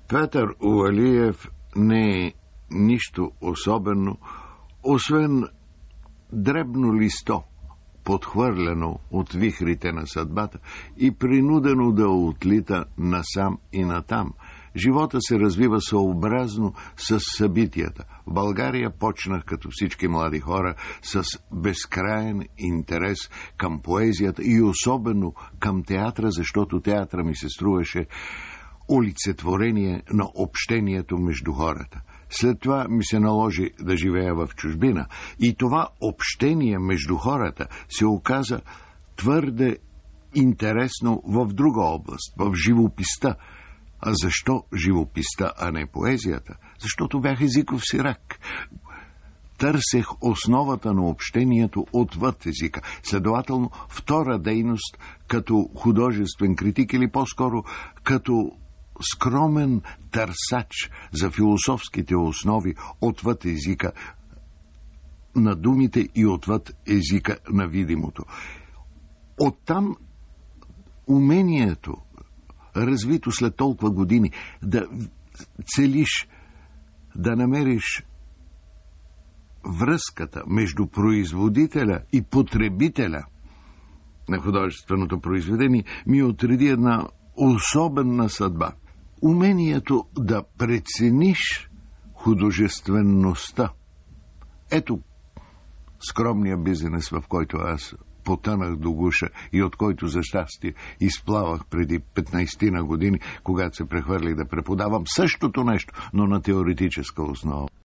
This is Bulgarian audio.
Петър Увалиев не е нищо особено, освен дребно листо, подхвърляно от вихрите на съдбата и принудено да отлита насам и натам. Живота се развива съобразно с събитията. В България почнах, като всички млади хора, с безкраен интерес към поезията и особено към театъра, защото театъра ми се струваше олицетворение на общението между хората. След това ми се наложи да живея в чужбина и това общение между хората се оказа твърде интересно в друга област, в живописта. А защо живописта, а не поезията? Защото бях езиков сирак. Търсех основата на общението отвъд езика. Следователно, втора дейност като художествен критик или по-скоро като скромен търсач за философските основи отвъд езика на думите и отвъд езика на видимото. Оттам умението, развито след толкова години, да целиш, да намериш връзката между производителя и потребителя на художественото произведение, ми отреди една особена съдба. Умението да прецениш художествеността. Ето скромния бизнес, в който аз потънах до гуша и от който за щастие изплавах преди 15 години, когато се прехвърлих да преподавам същото нещо, но на теоретическа основа.